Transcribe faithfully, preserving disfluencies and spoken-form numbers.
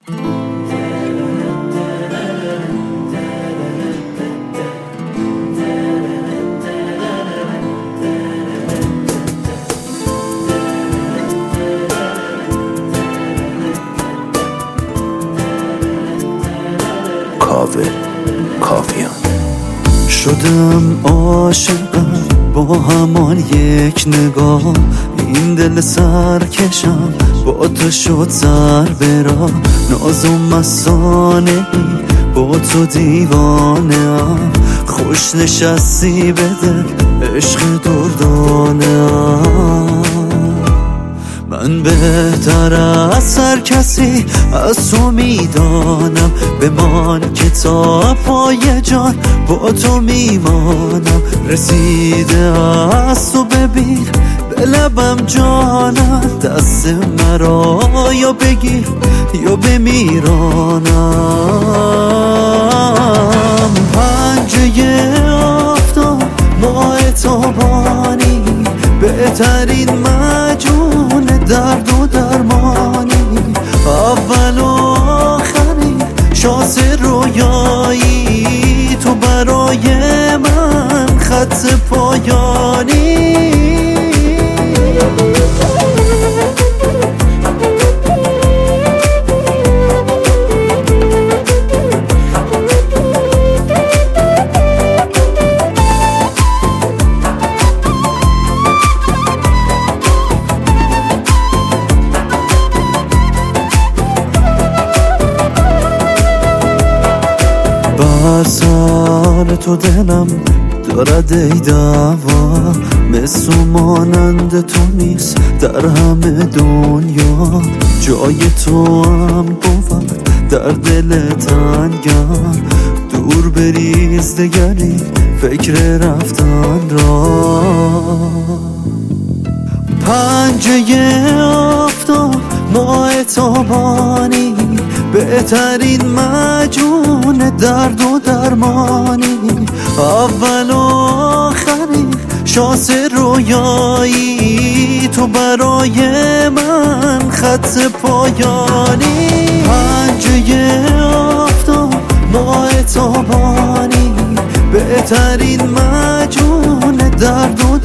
کاوه کاویان. شدم عاشقم با همان یک نگاه، این دل سرکشم با تو شد سر برا. نازم مسانه ای با تو دیوانه ام، خوش نشستی به دل عشق دردانه ام. من بهتر از هر کسی از تو میدانم، بمان که تا پای جان با تو میمانم. رسیده از تو ببین به لبم جانم، دست مرا یا بگیر یا بمیرانم. پنجه آفتاب ماه تابانی، بهترین مجون درد و درمانی. اول و آخری شانس رویایی، تو برای من خط پایانی. بر سر تو دلم دارد ای دعوا، مثل مانند تو نیست در همه دنیا. جای تو هم بود در دل تنگم، دور بریز دگری فکر رفتن را. پنجه آفتاب ماه تابانی، بهترین مجون درد و درمانی. اول و آخری شانس رویایی، تو برای من خط پایانی. پنجه آفتاب ماه تابانی، بهترین مجون درد و